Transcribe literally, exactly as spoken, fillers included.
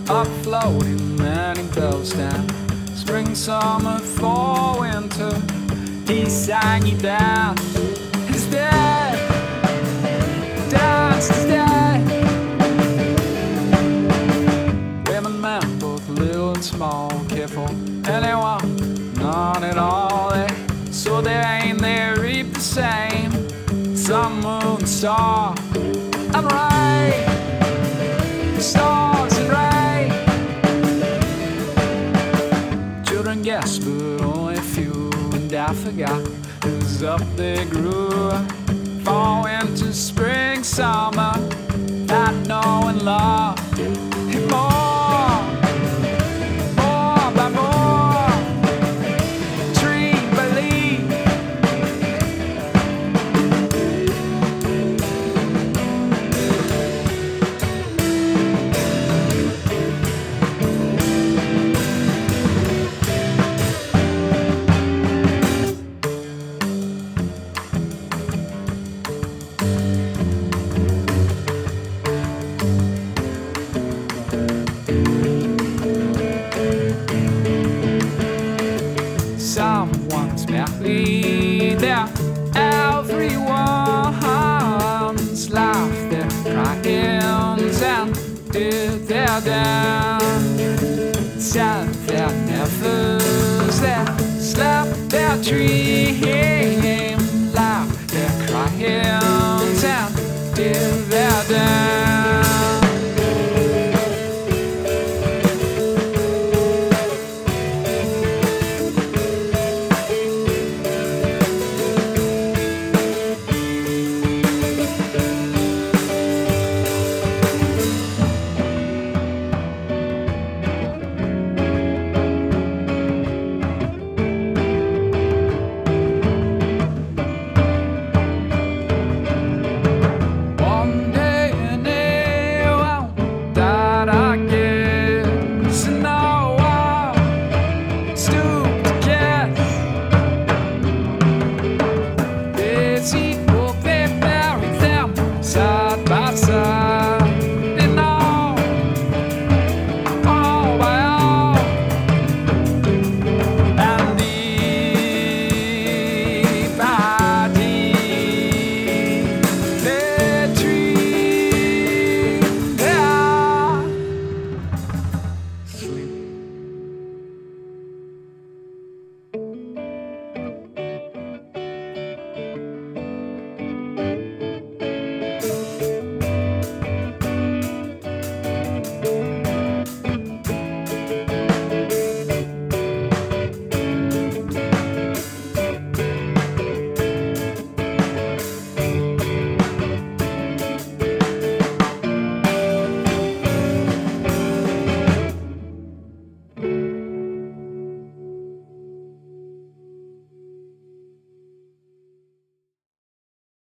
up floating many bells down. Spring, summer, fall, winter, he sang you down. He's dead, dance is dead. Women, men, both little and small, careful anyone, none at all. They so they ain't they reap the same. Sun, moon, star, and rain. Stars and rain. Children guess, but only a few. And I forgot who's up they grew. Fall, winter, spring, summer, not knowing love. And more, more by more. Dream, believe. Someone's merrily there. Everyone's laugh their cryings and did their dance. Sad their nevers there, slept their dreams.